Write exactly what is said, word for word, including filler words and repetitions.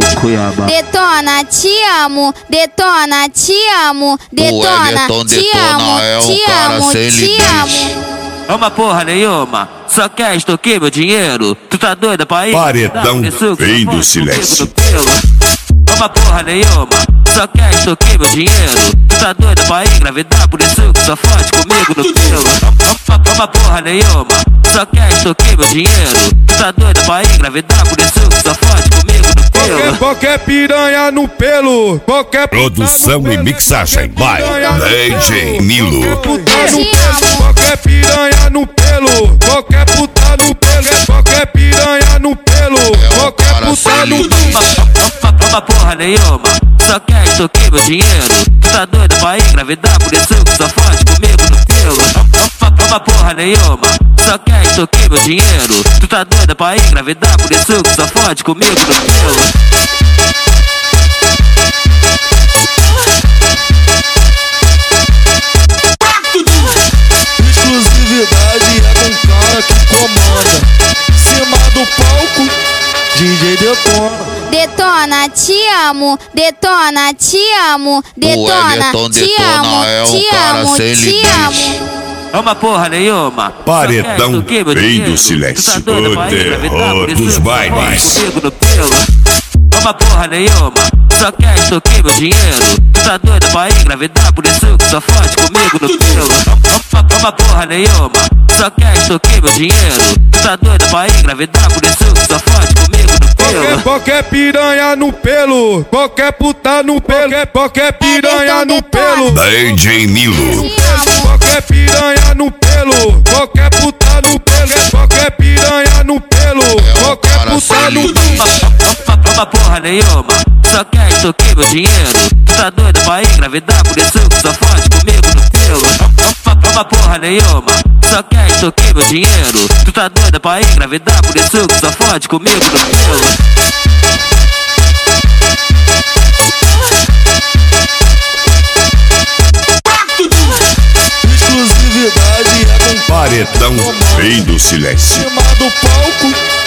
Cuiabá. Detona, te amo, detona, te amo, detona, te amo, te amo, te amo. É uma porra nenhuma, só quer extorquir meu dinheiro. Tu tá doida pra ir? Paredão Rei do Silêncio. É uma porra nenhuma, só quer extorquir meu dinheiro. Tu tá doida pra engravidar, por isso que só fode comigo no pelo. É uma porra nenhuma, só quer extorquir meu dinheiro. Tu tá doida pra engravidar, por isso que só fode comigo no pelo. Qualquer, qualquer piranha no pelo, qualquer Produção e mixagem by D J Nilo. Qualquer piranha no pelo, qualquer puta no pelo, qualquer piranha no pelo, qualquer puta no pelo. Uma porra nenhuma, só quer extorquir meu dinheiro. Tu tá doida pra engravidar, por isso que só fode comigo no pelo. Uma porra nenhuma, só quer extorquir meu dinheiro. Tu tá doida pra engravidar, por isso que só fode comigo no pelo. Exclusividade é com o cara que comanda. Cima do palco, D J Detona. Detona, te amo, detona, te amo, detona, te amo, te amo, te amo. É uma porra nenhuma, Paredão Rei do Silêncio, o terror dos bailes. É uma porra nenhuma, só quer extorquir meu dinheiro. Tu tá doida pra engravidar, por isso que só fode comigo no pelo. É uma porra nenhuma, só quer extorquir meu dinheiro. Tu tá doida pra engravidar, por isso que só fode comigo no pelo. Qualquer, qualquer piranha no pelo, qualquer puta no pelo, qualquer, qualquer piranha no pelo. D J Nilo. Qualquer piranha no pelo, qualquer puta no pelo, qualquer piranha no pelo, qualquer puta no pelo. Uma porra nenhuma, só quer extorquir meu dinheiro. Tu tá doida pra engravidar, por isso que só fode comigo no pelo. Uma porra nenhuma, só quer extorquir meu dinheiro. Tu tá doida pra engravidar, por isso que só fode comigo no pelo. Exclusividade é com Paredão Rei do Silêncio. cima do palco,